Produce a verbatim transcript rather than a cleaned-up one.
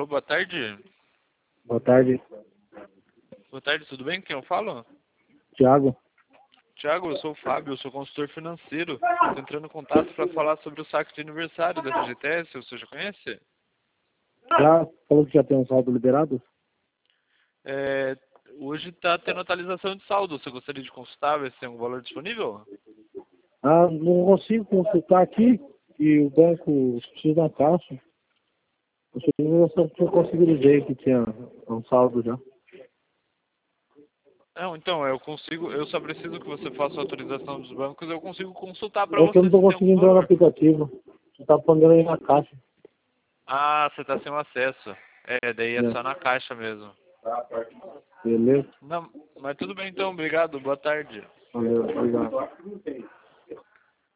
Alô, boa tarde. Boa tarde, Boa tarde, tudo bem? Quem eu falo? Thiago. Tiago, eu sou o Fábio, eu sou consultor financeiro. Estou entrando em contato para falar sobre o saque de aniversário da F G T S, você já conhece? Já falou que já tem um saldo liberado? É, hoje está tendo atualização de saldo, você gostaria de consultar, ver se tem um valor disponível? Ah, não consigo consultar aqui e o banco precisa da caixa. Eu só tinha conseguido ver que tinha um saldo já. Não, então, eu consigo, eu só preciso que você faça a autorização dos bancos, eu consigo consultar para É que eu você não tô se tem algum conseguindo entrar no valor. aplicativo. Você tá pagando aí na caixa. Ah, você está sem o acesso. É, daí é só É. na caixa mesmo. Beleza? Não, mas tudo bem então, obrigado, boa tarde. Valeu, obrigado.